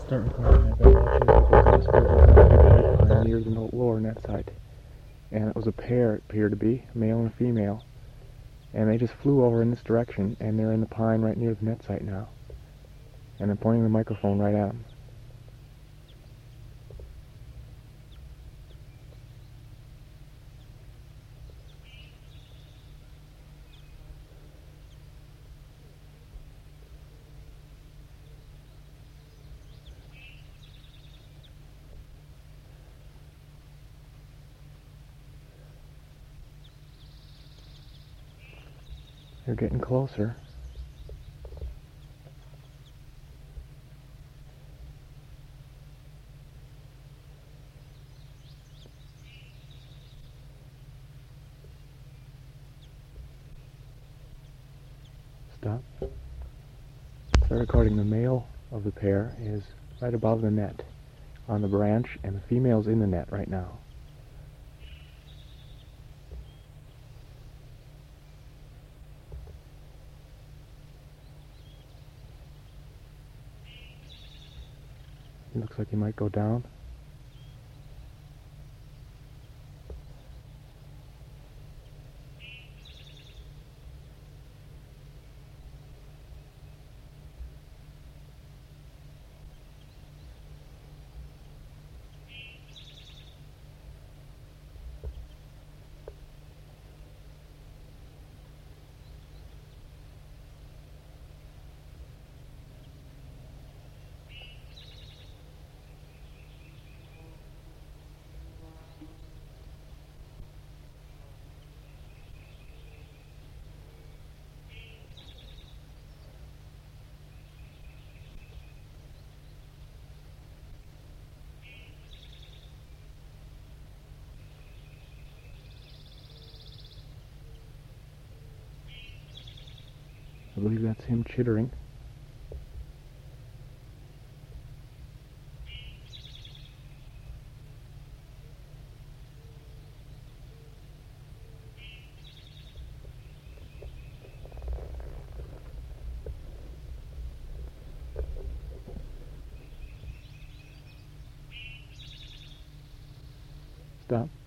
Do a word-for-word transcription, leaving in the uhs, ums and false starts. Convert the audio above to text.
start recording, I've been watching a couple of gospels near the lower net site. And it was a pair, it appeared to be, a male and a female. And they just flew over in this direction, and they're in the pine right near the net site now. And I'm pointing the microphone right at them. They're getting closer. Stop. Start recording. The male of the pair is right above the net on the branch, and the female's in the net right now. It looks like he might go down. I believe that's him chittering. Stop.